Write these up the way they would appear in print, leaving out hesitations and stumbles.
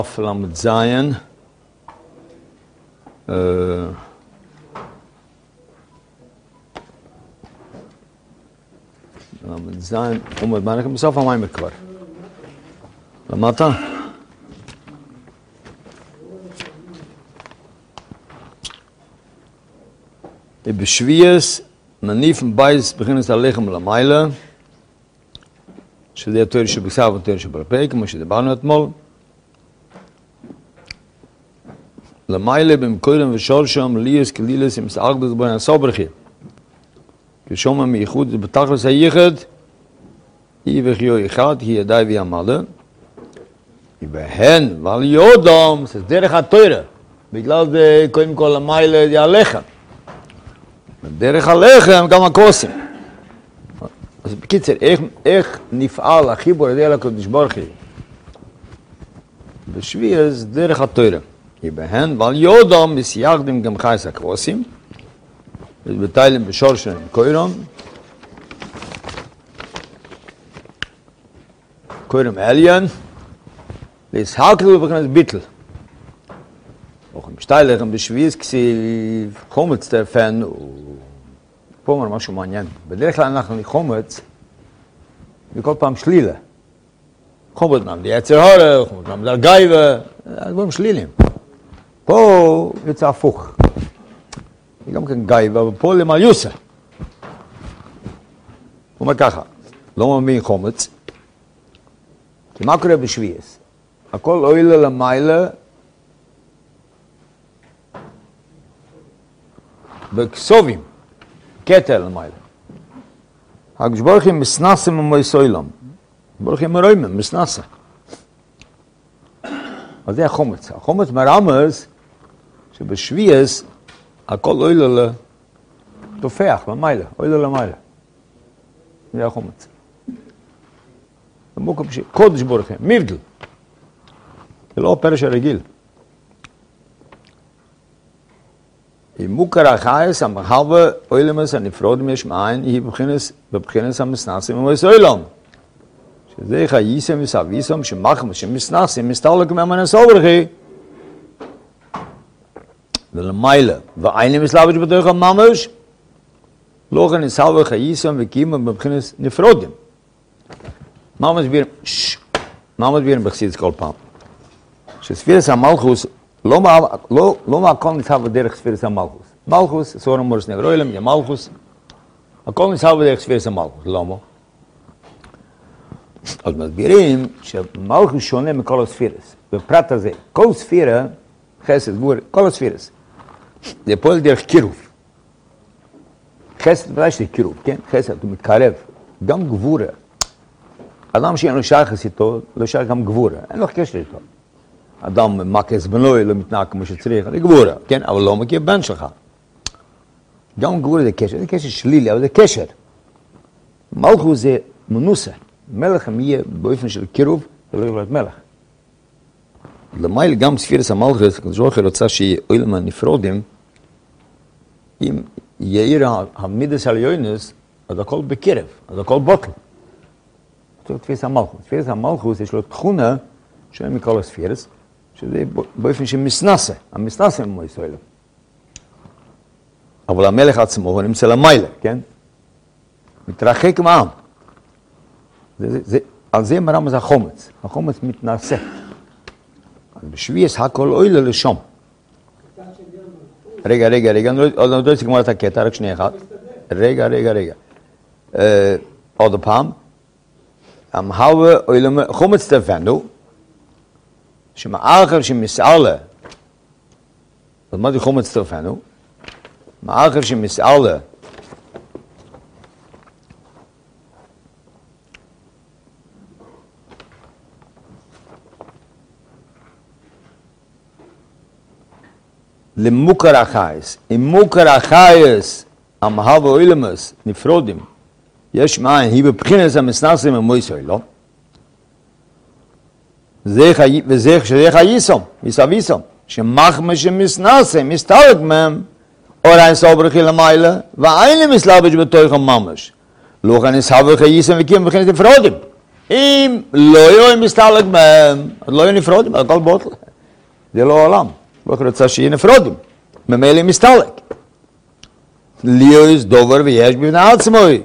Lamed Zayin. Lamed Zayin. מה אנחנו בסוף המים כבר? למטה? בשביעס מניפן בייס בכנס הלחם למעלה, שזה התורה שבכתב והתורה שבעל-פה, כמו שדיברנו אתמול. למעלה במקודם ושורשם ליאס כלילס עם סאגדס בין הסוברכי. כשומע מייחוד בתכלס היחד, היא וחיו אחד, היא ידעי ויעמדה. בהן, ועל יודום, זה דרך התורה. בגלל זה קודם כל למעלה זה הלחם. דרך הלחם גם הכוסים. אז בקיצר, איך נפעל החיבור הזה לקדוש ברוך הוא? בשביעס דרך התורה. בהן, ועל יודום מסייחדים גם חייס הכוסים. ובתיילם בשורשם קוירום. קוירום עליין. להסהקלו ובכנס ביטל. auch im Steileren beschwießt sie Chomets der Fan פה אומר משהו מעניין. בדרך כלל אנחנו לחומץ בכל פעם שלילה. חומץ מעמד יצר הורר, חומץ מעמד על גייבה, דברים שלילים. פה יצא הפוך. גם כן גייבה, ופה למליוסה. הוא אומר ככה, לא מאמין חומץ, כי מה קורה בשוויעס? הכל אוילה למעלה, בכסובים, קטע למעלה. הקדוש ברוך הוא מסנסה ממויס עולם. ברוך הוא מרוימה, מסנסה. אז זה החומץ. החומץ מרמז שבשוויעס הכל אוילה לתופח למעלה, אוילה למעלה. זה החומץ. קודש ברוך הוא, מבדל. זה לא הפרש הרגיל. אם מוכר החייס, המחלבה אוילמס הנפרודים יש מאין, היא בבחינס המסנסים ומויס אוילם. שזה חייסם וסביסם שמחם שמסנסים, מסתלק מהמנס אוברכי. ולמיילה, ואינים מסלבש בתוך הממש, לא כן נסלבה חייסם וקימה בבחינס נפרודים. מה מסבירים בחסידס כל פעם? שספירס המלכוס לא מהכל נסהב בדרך ספירס המלכוס. מלכוס, סורם מורס נברוילם, יא מלכוס. הכל נסהב בדרך ספירס המלכוס. למה? אז מסבירים שמלכוס שונה מכל הספירס. בפרט הזה, כל ספירה, חסד, גבור, כל הספירס. זה פועל דרך קירוב. חסד ודאי שזה קירוב, כן? חסד, הוא מתקרב. גם גבורה. אדם שאין לו שייכס איתו, לא שייך גם גבורה. אין לו קשר איתו. אדם מקס בנוי, לא מתנהג כמו שצריך, זה גבורה, כן? אבל לא מכיר בן שלך. גם גבורה זה קשר שלילי, אבל זה קשר. מלכות זה מנוסה. מלך יהיה באופן של קירוב, זה לא יכול להיות מלך. למעלה גם ספירס המלכות, הקדוש ברוך הוא רוצה שיהיה עולם הנפרודים, אם יאיר המידס העליונס, אז הכל בקרב, אז הכל בוטל. זה תפיס המלכות. תפיס המלכות יש לו תכונה שאין מכל הספירס, שזה באופן שמסנסה, המסנסה ממוי סוילם. אבל המלך עצמו הוא נמצא למעלה, כן? מתרחק מהעם. על זה מרמז החומץ. החומץ מתנשא. אז בשביעס הכל אוילה לשום. רגע, אני לא יודע לגמור את הקטע, רק שנייה אחת. רגע. עוד פעם. המהווה אוילה חומץ תפנו, שמאחר שמסעלה, אז מה זה חומץ תפנו? מאחר שמסעלה, למוכר החייס. אם מוכר החייס, המהווה אוילמס, נפרודים, יש מאין, היא בבחינס המסנסים ממויס אוילם, וזה חייסום, מסביסום, שמחמה שמסנסם, מסתלק מהם, אורי סוברכי למעלה, ואין לי מסלבש בתוך הממש. לא כאן נסהב חייסם וקים וכן נפרודים. אם לא יהיה מסתלק מהם, אז לא יהיו נפרודים, הכל בוטל. זה לא העולם. הוא רוצה שיהיה נפרודים. ממילא מסתלק. ליאוס דובר ויש בבני עצמוי.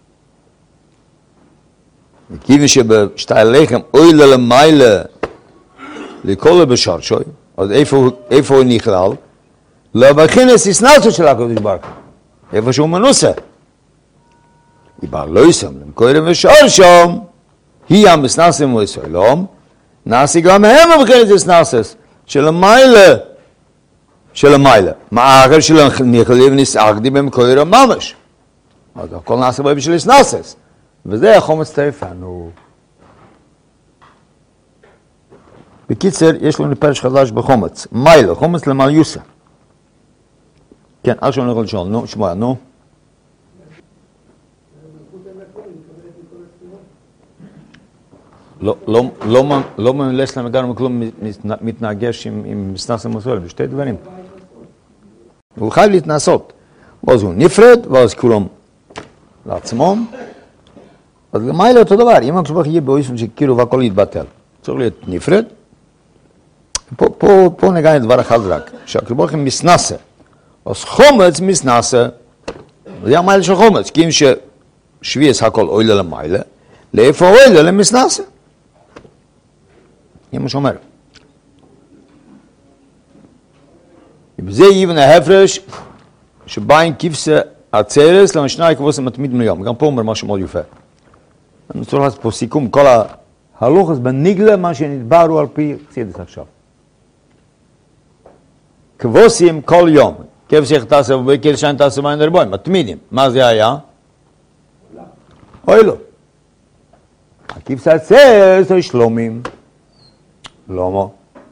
וכיוון שבשתי הלחם אוי למיילה לכל הבשר שוי, אז איפה הוא נכלל? לא בכינס הסנסות של הקדוש ברוך הוא. איפה שהוא מנוסה. יבר לא יסם למקודם ושאר שם, היא המסנסים וסוילום, נעשי גם הם בכינס הסנסס של המיילה. של המיילה. מאחר שלא נכללים נסעקדי במקודם ממש. אז הכל נעשה בו בשביל הסנסס. וזה החומץ טרפנו. בקיצר, יש לנו פרש חדש בחומץ. מיילה, חומץ למליוסה. כן, עד שאני יכול לשאול, נו, שמוע, נו. לא ממלס להם הגענו מכלום מתנגש עם מסנס המסורת, בשתי דברים. הוא חייב להתנסות. ואז הוא נפרד, ואז כולם לעצמו. אז מיילה אותו דבר, אם הקשבח יהיה באויסון שכאילו והכל יתבטל. צריך להיות נפרד. פה נגע לדבר אחד רק, שהקשבח הם מסנסה. אז חומץ מסנסה, זה המיילה של חומץ, כי אם ששוויס הכל אוילה למיילה, לאיפה אוילה למסנסה? זה מה שאומר. וזה יבן ההפרש, שבאים כבשה עצרס למשנה כבוסה מתמיד מיום. גם פה אומר משהו מאוד יפה. אני רוצה לעשות פה סיכום, כל ההלוכס בניגלה, מה שנדברו על פי חסידס עכשיו. כבוסים כל יום, כבש איך תעשה ובכל שאין תעשה מים לרבוים, מתמידים. מה זה היה? אוי לא. הכבשה עצרס או שלומים. לא.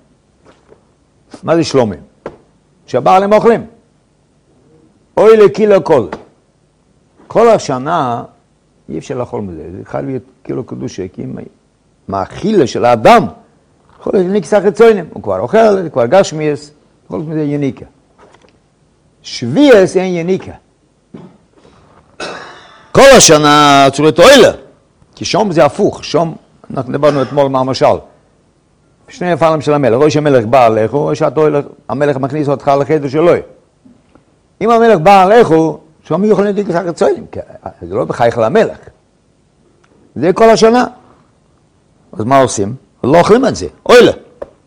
מה זה שלומים? שהבעלים אוכלים. אוי לקילו כל. כל השנה אי אפשר לאכול מזה. זה חייב להיות קילו קדושה, כי מהאכילה של האדם יכול להיות ניקסה חיצונים. הוא כבר אוכל, כבר גשמיאס, כל זה יניקה. שוויאס אין יניקה. כל השנה צורת אוילה. כי שום זה הפוך. שום, אנחנו דיברנו אתמול מהמשל. שני הפעלים של המלך, או שהמלך בא עליך, או שהמלך מכניס אותך לחדר שלו. אם המלך בא עליך, שום יכולים להדיק לך רצויים, כי זה לא בחייך למלך. זה כל השנה. אז מה עושים? לא אוכלים את זה, אוי לה.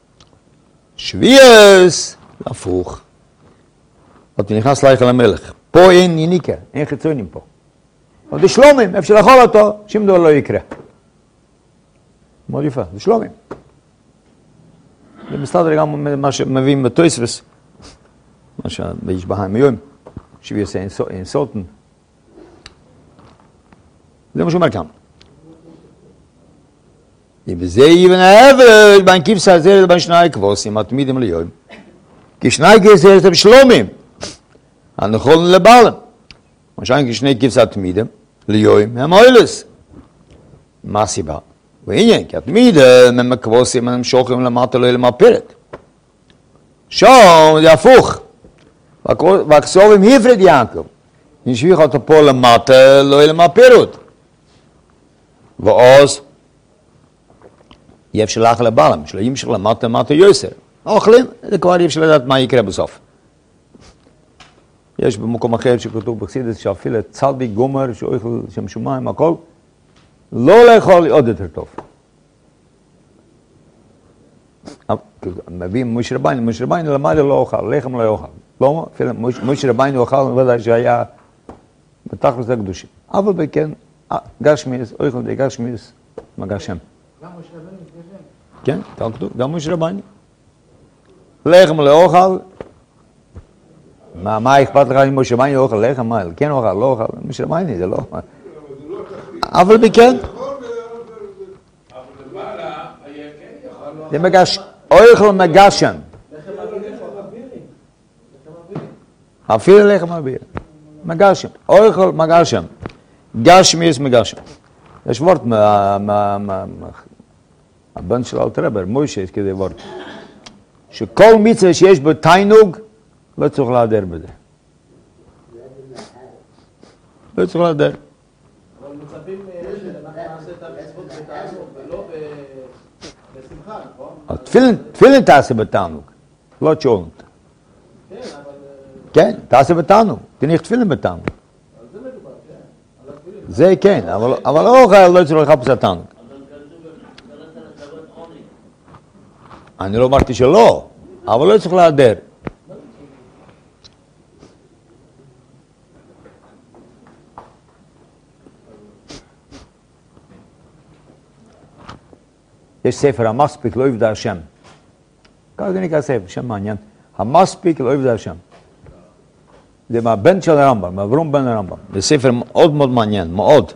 שוויאס, הפוך. אתה נכנס לך למלך. פה אין יניקה, אין חיצונים פה. אבל זה שלומים, אפשר לאכול אותו, שום דבר לא יקרה. מאוד יפה, זה שלומים. זה מסתדר גם מה שמביאים בתויסרס, מה שיש בהיים היום, שוויאס אין סוטן. זה מה שאומר כאן. וזה יבן העבד, בין כבשה הזרת בין שני כבוסים, התמידים ליום. כי שני כבשה הם שלומים, הנכון לבעלם. משל כשני כבשה תמידים, ליום הם אוילס. מה הסיבה? ועניין, כי התמידים הם הכבוסים, הם שוכרים למטה לא למפרת. שם זה הפוך. והכסובים הפרד יעקב. נשביך אותו פה למטה לא למפרות. ואז יהיה אפשר לאכל לבעלם, שלא ימשך למטה יוסר. אוכלים, זה כבר יהיה אפשר לדעת מה יקרה בסוף. יש במקום אחר שכתוב בחסידות שאפילו צדיק גומר, שאוכל שם שמיים, הכל, לא לאכול עוד יותר טוב. מביאים משה רביינו למעלה לא אוכל, לחם לא אוכל. לא, אפילו משה רביינו אוכל, ודאי שהיה בתכלס הקדושים. אבל בכן, גשמיס, אוכל די גשמיס, מגע שם. גם משה רביינו מתגשם? כן, כך כתוב, גם משה רביינו. לחם לא אוכל, מה אכפת לך אם משה רביינו אוכל לחם? מה, כן אוכל, לא אוכל, משה רביינו זה לא. אבל בכן, זה מגש, אוכל מגשם. אפילו לחם אוויר. מגשם, אוכל מגשם. גשמיס מגשם. יש וורט הבן של אלתרבר, מוישה, יש כזה וורט. שכל מצווה שיש בו תיינוג, לא צריך להדר בזה. לא צריך להדר. אבל מצפים שאנחנו נעשה את המצוות בתענוג. תפילין תעשה בתענוג, לא תשאולת. כן, אבל... כן, תעשה בתענוג, תניח תפילין בתענוג. על זה מדובר, כן. על התפילין. זה כן, אבל לא צריך לחפש התענוג. אני לא אמרתי שלא, אבל לא צריך להיעדר. יש ספר, המספיק לא יבדע השם. ככה נקרא ספר, שם מעניין. המספיק לא יבדע השם. זה מהבן של הרמב"ם, מאברום בן הרמב"ם. זה ספר מאוד מאוד מעניין, מאוד.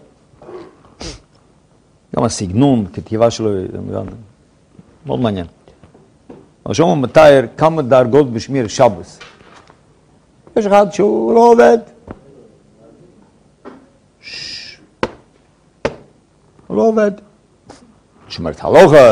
גם הסגנון, כתיבה שלו, מאוד מעניין. אבל שם הוא מתאר כמה דרגות בשמיר שבס. יש אחד שהוא לא עובד. הוא לא עובד. שומר את הלוכה,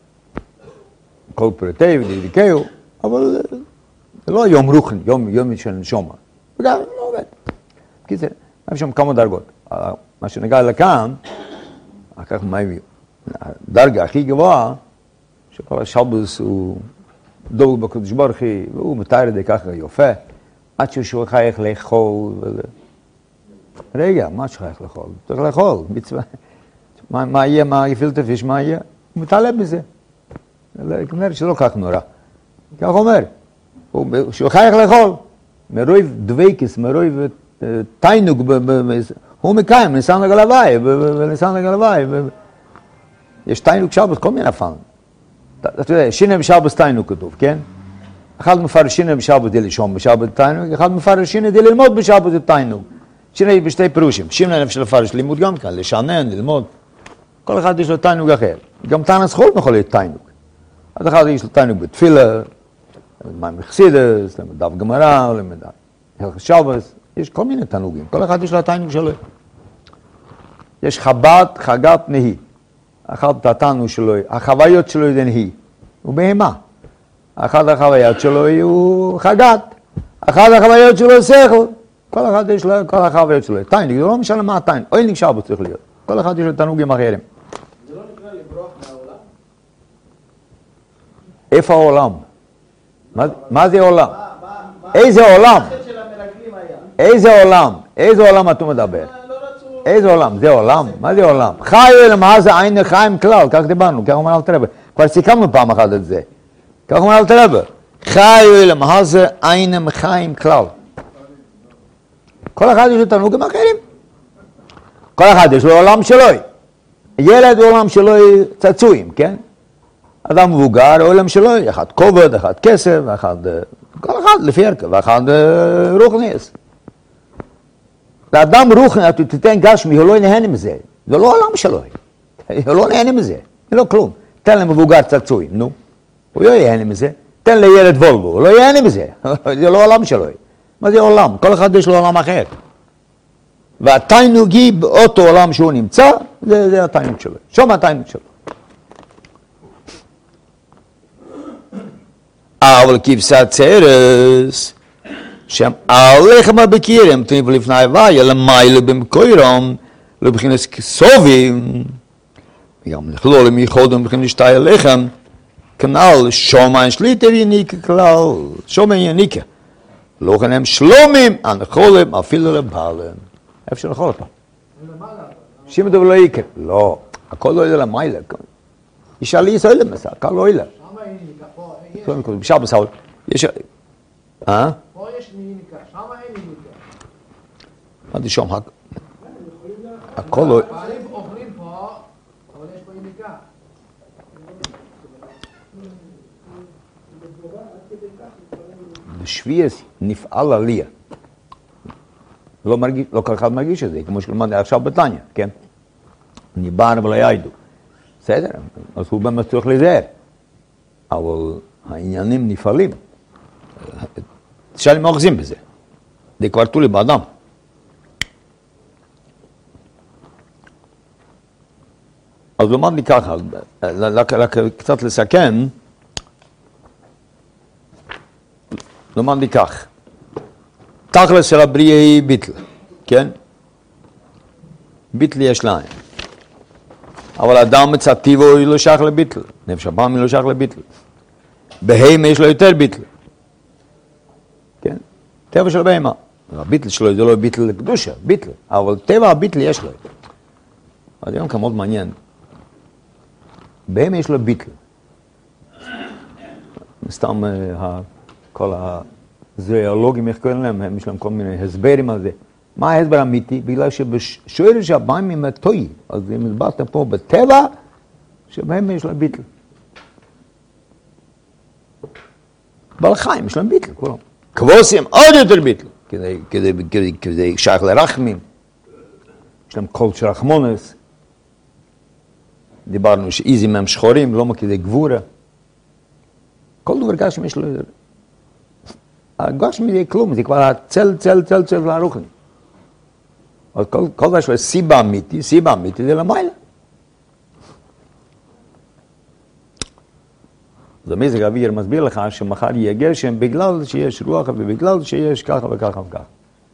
כל פרטי ודקדקהו, אבל זה לא יום רוחני, יום של נשומה. וגם לא עובד. כי זה, יש שם כמה דרגות. מה שנגע לכאן, כך מה הביאו. הדרגה הכי גבוהה, שכל השבוס הוא דוג בקדוש ברוך הוא, והוא מתאר את זה ככה יפה, עד שהוא חייך לאכול. רגע, מה שחייך לאכול? צריך לאכול, מצווה. מה יהיה, מה גפילטע פיש, מה יהיה? הוא מתעלם בזה. כנראה שלא כך נורא. כך אומר. שהוא חייך לאכול. מרוב דוויקס, מרוב תיינוג, הוא מקיים, ניסן לגלוואי, וניסן לגלוואי. יש תיינוג שבוס, כל מיני פעמים. אתה יודע, שינה בשבוס תיינוג כתוב, כן? אחד מפרש שינה בשבוס די לישון בשבוס תיינוג, אחד מפרש שינה די ללמוד בשבוס תיינוג. שינה היא בשתי פירושים. שינה נפש לפרש לימוד גם כאן, לשענן, ללמוד. כל אחד יש לו תיינוג אחר. גם תנ"ס חול יכול להיות תיינוג. אז אחד יש לו תיינוג בתפילה, למד מחסידס, למד דף גמרא, למד הלכות שבוס. יש כל מיני תענוגים. כל אחד יש לו תיינוג שלו. יש חב"ד, חגת, נהי. אחד התענוג שלו, החוויות שלו זה נהי. הוא בהמה. אחד החוויות שלו הוא חגת. אחד החוויות שלו הוא שכל. כל אחד יש לו, כל החוויות שלו. תיינוג, זה לא משנה מה התיינוג. אוילניק שבוס צריך להיות. כל אחד יש לו תענוגים אחרים. זה לא נקרא לברוח מהעולם? איפה העולם? מה זה עולם? איזה עולם? החטא של המרגלים היה. איזה עולם? איזה עולם אתה מדבר? לא רצו... איזה עולם? זה עולם? מה זה עולם? חיו למה זה עין חיים כלל, כך דיברנו, כך אומר אלתר רבי. כבר סיכמנו פעם אחת את זה. כך אומר אלתר רבי. חיו למה זה עין חיים כלל. כל אחד יש לו תענוגים אחרים. כל אחד יש לו עולם שלו. ילד הוא עולם שלו צעצועים, כן? אדם מבוגר, עולם שלו, אחד כובד, אחד כסף, אחד... כל אחד לפי הרכב, ואחד רוחניס. לאדם רוחני, אתה תיתן גשמי, הוא לא נהנה מזה. זה לא עולם שלו. הוא לא נהנה מזה. זה לא כלום. תן למבוגר צעצועים, נו. הוא לא יהנה מזה. תן לילד וולבו, הוא לא יהנה מזה. זה לא עולם שלו. מה זה עולם? כל אחד יש לו עולם אחר. והתיינוגי באותו עולם שהוא נמצא, זה התיינוג שלו. שום התיינוג שלו. אבל כבשת צרס, שם עליכם הבקירים, תניב לפני הוויה, למיילה במקוירם, לבחינס כסובים, גם לכלול למיחודם בכין לשתי עליכם, כנל שומן שליטה ויניקה כלל, שומן יניקה. לא כאן הם שלומים, הנחולם אפילו לבעלם. איפה שנחול אותם? שימה דבר לא יקר. לא, הכל לא ילה למיילה. אישה לי ישראל למסע, הכל לא ילה. שמה אין ניקה, פה יש. בשעה בסעוד. יש... פה יש ניקה, שמה אין ניקה. מה זה שום? הכל לא... אוכלים פה, אבל יש פה ניקה. בשביעס נפעל עליה. לא כל אחד מרגיש את זה, כמו שלמד עכשיו בתניא, כן? ניבן ולא יעידו. בסדר, אז הוא באמת צריך להיזהר. אבל העניינים נפעלים. שאלים מאוחזים בזה. זה כבר תולי באדם. אז למד לי ככה, קצת לסכם, למד לי כך. תכלס של הבריאה היא ביטל, כן? ביטל יש להם. אבל אדם מצד טיבו הוא לא שייך לביטל. נפש הבאמי לא שייך לביטל. בהמה יש לו יותר ביטל. כן? טבע של בהמה. הביטל שלו זה לא ביטל לקדושה, ביטל. אבל טבע הביטל יש לו. אז היום כמות מעניין. בהמה יש לו ביטל. סתם כל הזריאולוגים, איך קוראים להם, יש להם כל מיני הסברים על זה. מה ההסבר האמיתי? בגלל שבשורש הבאים הם הטוי. אז אם הסברת פה בטבע, שבהם יש להם ביטל. בעל חיים יש להם ביטל, כולם. כבוסים עוד יותר ביטל. כדי שייך לרחמים. יש להם קול של רחמונס. דיברנו שאיזים הם שחורים, לא כדי גבורה. כל דבר גשם יש לו... הגשם זה כלום, זה כבר הצל של הרוחני. אז כל דבר שלו סיבה אמיתי זה למעלה. אז המזג האוויר מסביר לך שמחר יהיה גשם בגלל שיש רוח ובגלל שיש ככה וככה וככה.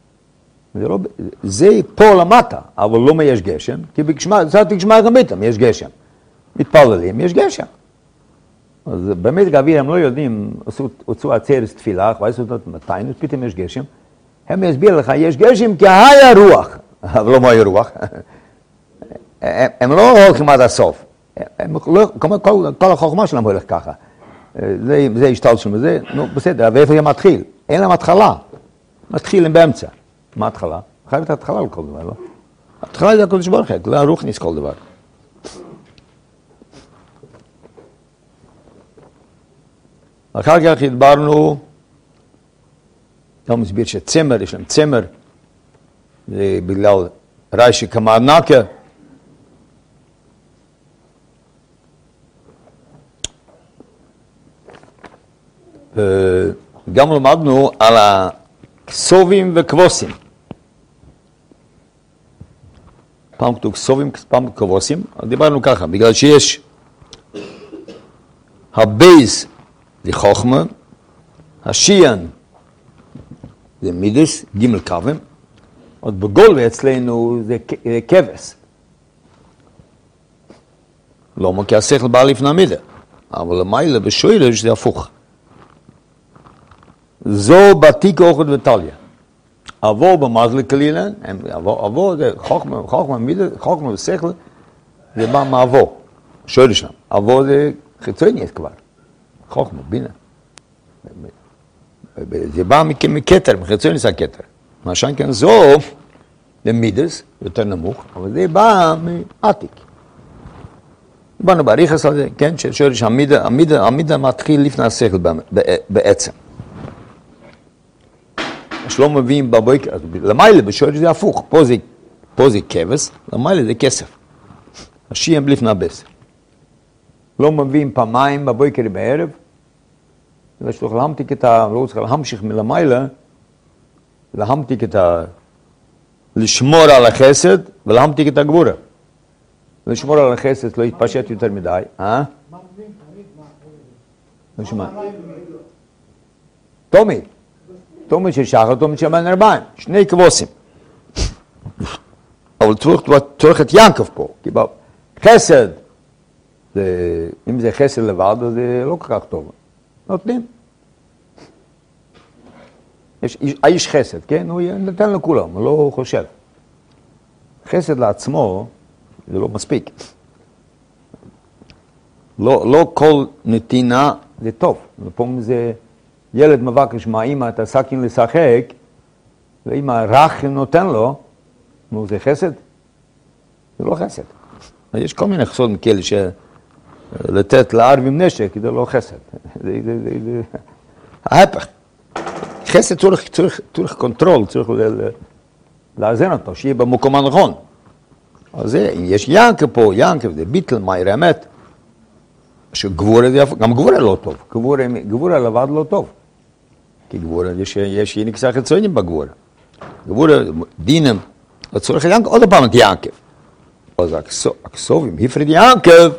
זה פה למטה, אבל לא יש גשם, כי בגשמה גם איתם יש גשם. מתפללים, יש גשם. אז במזג האוויר הם לא יודעים, עשו עצרת תפילה, ועשו אותות מתיים, אז פתאום יש גשם. הם יסביר לך, יש גשם כי היה רוח, אבל לא מה היה רוח. הם לא הולכים עד הסוף. כל החוכמה שלהם הולך ככה. זה השתל שם וזה, נו בסדר, ואיפה זה מתחיל? אין להם התחלה. מתחילים באמצע. מה התחלה? חייבת התחלה לכל דבר, לא? התחלה זה הקודש ברוך הוא, לא רוחניס כל דבר. אחר כך הדברנו, גם מסביר שצמר, יש להם צמר, זה בגלל רש"י כמענקה. גם למדנו על הכסובים וכבוסים. פעם כתוב כסובים, פעם כבוסים, דיברנו ככה, בגלל שיש הבייס זה חוכמה, השיען זה מידס, ג' קווים, עוד בגולווה אצלנו זה כבש. לא כי השכל בא לפני המידה, אבל למעלה בשורש זה הפוך. זו בתיק אוכד וטליה. אבו במזל כלילן, אבו זה חוכמה מידה, חוכמה ושכל, זה בא מאבו, שורש שם. אבו זה חיצוני כבר. חוכמה, בינה. זה בא מכתר, מחיצוני ניסה כתר. מה שאין כאן זו, זה מידס, יותר נמוך, אבל זה בא מעתיק. באנו בעריכס על זה, כן, ששורש המידה מתחיל לפני השכל בעצם. שלא מביאים בבויקר, למעלה בשורש זה הפוך, פה זה כבש, למעלה זה כסף. השיעים לפני הבשר. לא מביאים פעמיים בבוקר בערב, אלא שצריך להמתיק לא צריך להמשיך מלמעלה, להמתיק לשמור על החסד ולהמתיק את הגבורה. לשמור על החסד לא יתפשט יותר מדי, לא שומע. תומית של שחר, תומית של בן ארבעים, שני כבוסים. אבל צריך את ינקב פה, כי בחסד, אם זה חסד לבד, אז זה לא כל כך טוב. נותנים. האיש חסד, כן? הוא נותן לכולם, הוא לא חושב. חסד לעצמו, זה לא מספיק. לא כל נתינה זה טוב. לפעמים זה ילד מבקש מהאמא את הסכין לשחק, ואמא רך נותן לו, נו זה חסד? זה לא חסד. יש כל מיני חסוד כאלה לתת לערבים נשק, זה לא חסד. זה ההפך. חסד צריך קונטרול, צריך לאזן אותו, שיהיה במקום הנכון. אז יש ינקב פה, ינקב זה ביטל, מהיר האמת. שגבורה זה, גם גבורה לא טוב. גבורה לבד לא טוב. כי גבורה, יש ינקסה חיצוניים בגבורה. גבורה, דינם, לצורך ינקב, עוד פעם את ינקב. אז הכסובים, הפריד ינקב,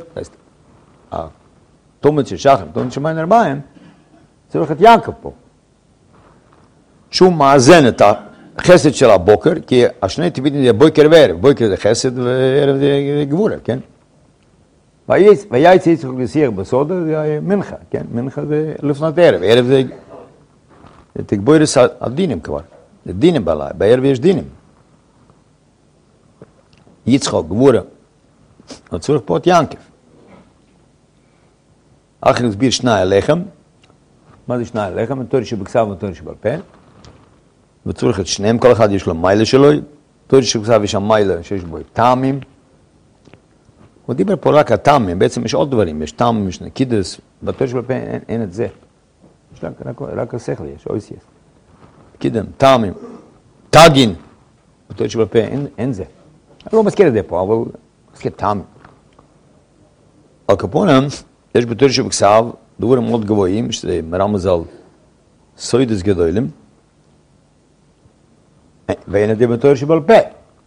התומת של שחר, תומת של בין ארבעים, צריך את ינקב פה. שהוא מאזן את החסד של הבוקר, כי השני טבעיתים זה בוקר וערב, בוקר זה חסד וערב זה גבורה, כן? וייץ יצחק לסיר בסודה, זה היה מנחה, כן? מנחה זה לפנת ערב. ערב זה תגבוירס הדינים כבר. זה דינים בלילה, בערב יש דינים. יצחק, גבורה. הוא צריך פה את ינקב. אחר הסביר שני הלחם. מה זה שני הלחם? התורה שבכתב והתורה שבעל פה. וצריך את שניהם, כל אחד יש לו מיילה שלו. התורה שבכתב יש שם מיילה שיש בו טעמים. הוא דיבר פה רק הטעמים, בעצם יש עוד דברים, יש טעמים, יש נקידס, בתורה שבעל פה אין את זה. יש רק השכל, יש אויסיאס. קידם, טעמים, טאגין, בתורה שבעל פה אין זה. אני לא מזכיר את זה פה, אבל מזכיר טעמים. על קפונם, יש בתורה שבכתב דברים מאוד גבוהים, שזה מרמז על סוידס גדולים, ואין את זה בתורה שבעל פה.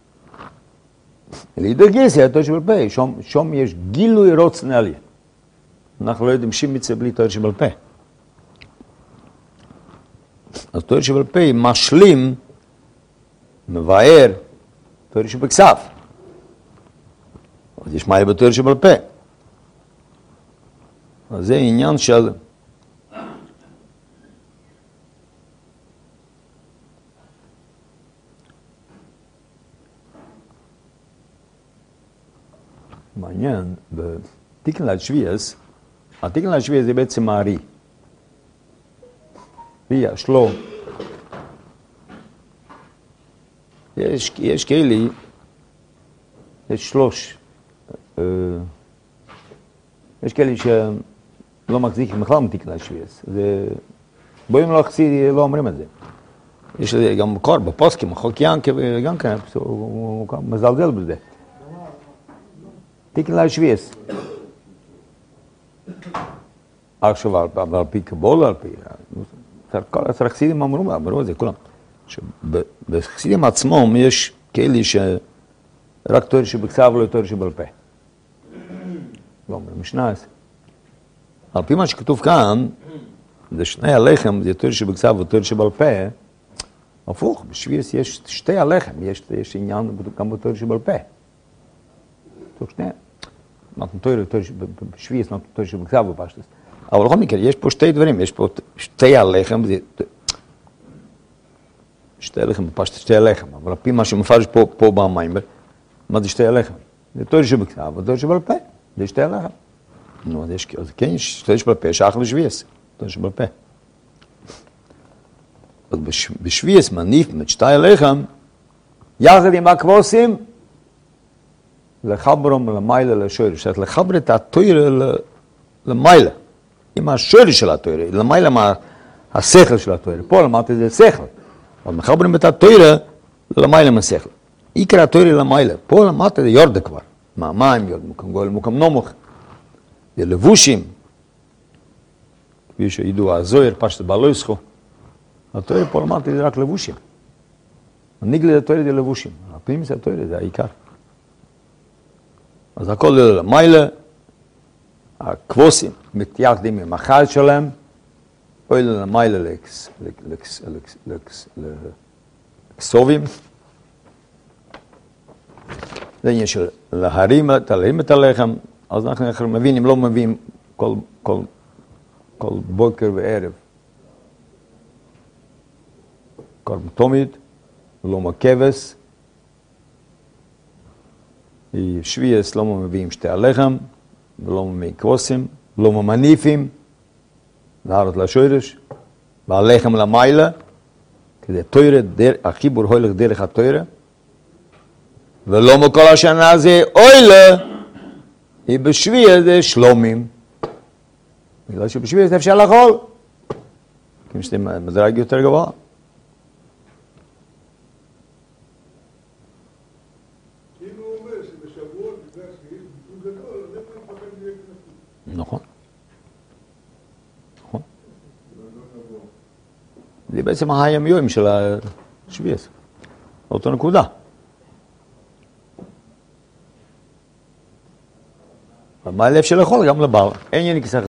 לידר גיסא, התורה שבעל פה, שם יש גילוי רוצן עלייה. אנחנו לא יודעים שום מצווה בלי תורה שבעל פה. אז תורה שבעל פה משלים, מבאר, תורה שבכתב. אז יש מעלה בתורה שבעל פה. אז זה עניין של מעניין, בתיקן להשוויאס, התיקן להשוויאס זה בעצם הארי. ריה, שלו. יש כאלה, יש שלוש. יש כאלה שלא מחזיקים בכלל מתיקן להשוויאס. בואים לא חסידי, לא אומרים את זה. יש גם מקור בפוסקים, חוק ינקב, גם כן, הוא מזלזל בזה. תיקן להשוויאס. עכשיו, על פי קבולה, על פי... כל החסידים אמרו את זה, כולם. בחסידים עצמם יש כאלה שרק תורה שבכתב ולא תורה שבעל פה. לא אומרים, משנה. על פי מה שכתוב כאן, זה שני הלחם, זה תורה שבכתב ותורה שבעל פה, הפוך, בשוויאס יש שתי הלחם, יש עניין גם בתורה שבעל פה. בשוויאס נותן תורה שבכתב בפשטוס. אבל בכל מקרה, יש פה שתי דברים, יש פה שתי הלחם, שתי הלחם בפשטוס, שתי הלחם, אבל על פי מה שמפרש פה במים, מה זה שתי הלחם? זה תורה שבכתב ותורה שבעל פה, זה שתי הלחם. נו, אז כן, יש תורה שבעל פה, שייך לשוויאס, תורה שבעל פה. אז בשוויאס מניף את שתי הלחם, יחד עם הכבוסים, לחברם למיילה לשורש, זאת לחבר את התורה למיילה, עם השורש של התורה, למיילה מהשכל של התורה. פה למדתי זה שכל, אבל מחברים את התורה למיילה מהשכל. עיקר התורה למיילה, פה למדתי זה יורדה כבר, מהמים יורד, מוקם גול, מוקם נמוך, זה לבושים, כפי שידעו הזוהר, פשט בלויסחו, התורה פה למדתי זה רק לבושים. הניגלה התורה זה לבושים, הפנימי זה התורה, זה העיקר. אז הכל למיילה, הכבוסים מתייחדים עם החל שלהם, או למיילה לכסובים. זה עניין של להרים את הלחם, אז אנחנו מבינים, לא מבינים כל בוקר וערב. קורם תמיד, לא מכבש, שוויאס לא מביאים שתי הלחם, ולא מביאים כבוסים, לא מניפים, להראות לשורש, והלחם למיילה, כדי תורה, החיבור הולך דרך התורה, ולא מכל השנה זה אוילה, היא בשוויאס זה שלומים. בגלל שבשוויאס אפשר לאכול, כי זה מדרג יותר גבוה. נכון. נכון. זה בעצם היום של השוויאס. אותו נקודה. מה הלב של לאכול? גם לבעל. אין יני כסך.